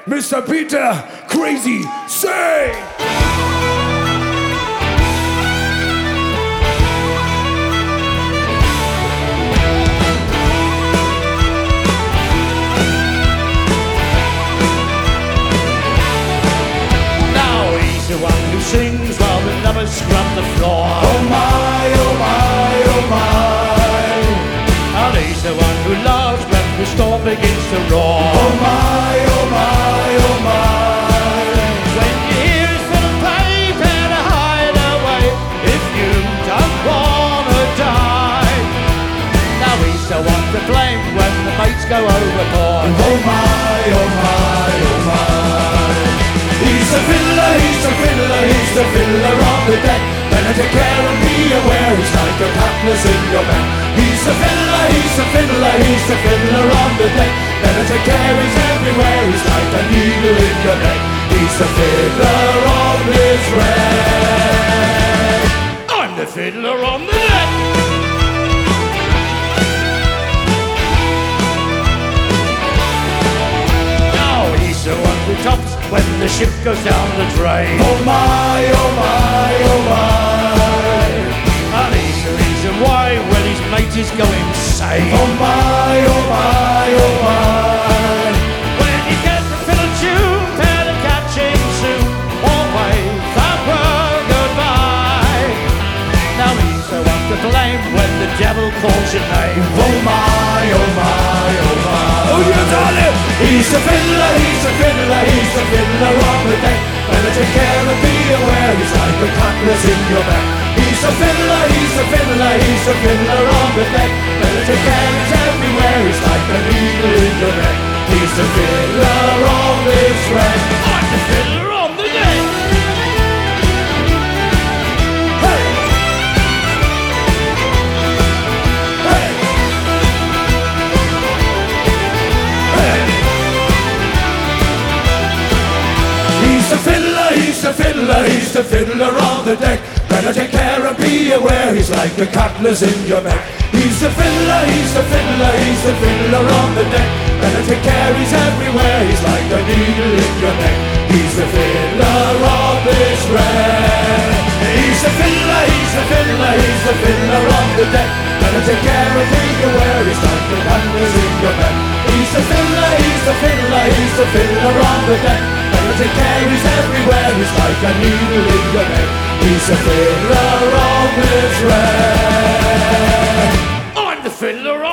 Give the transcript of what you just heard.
Mr. Peter Crazy Say. Now he's the one who sings while the lovers scrub the floor. Oh my, oh my, oh my. And he's the one who loves when the storm begins to roar. Oh my, oh my, oh my. When you hear his fiddle play, better hide away if you don't wanna die. Now he's the one to blame when the mates go overboard. Oh my, oh my, oh my. He's the fiddler, he's the fiddler, he's the fiddler on the deck. Better take care and be aware, he's like a cutlass in your back. He's the fiddler, he's the fiddler, he's the fiddler on the deck. Better take care, he's everywhere, he's like a needle in your neck. He's the fiddler on this wreck. I'm the fiddler on the deck. Now he's the one who tops when the ship goes down the drain. Oh my, oh my, oh my. And he's the reason why when his mate is going insane. Oh my, oh my, oh my. When you get the fiddle tune, better catch him soon or wave that world goodbye. Now he's the one to blame when the devil calls your name. Oh my, oh my, oh my. Oh yeah, darling. He's the fiddler, he's the fiddler, he's the fiddler on the deck. Better take care and be aware, he's like a cutlass in your back. He's the fiddler, he's the fiddler, he's the fiddler on the deck. Better take care, he's everywhere, he's like a needle in your neck. He's the fiddler on this wreck. I'm the fiddler on the deck. Hey! Hey! Hey! He's the fiddler, he's the fiddler, he's the fiddler on the deck. Better take care and be aware, he's like a cutlass in your back. He's the fiddler, he's the fiddler, he's the fiddler on the deck. Better take care, he's everywhere, he's like a needle in your neck. He's the fiddler on this wreck. He's the fiddler, he's the fiddler, he's the fiddler on the deck. Better take care and be aware, he's like a cutlass in your back. He's the fiddler, he's the fiddler, he's the fiddler on the deck. Better take care, he's everywhere, he's like a needle in your neck. He's the fiddler on this wreck. I'm the fiddler on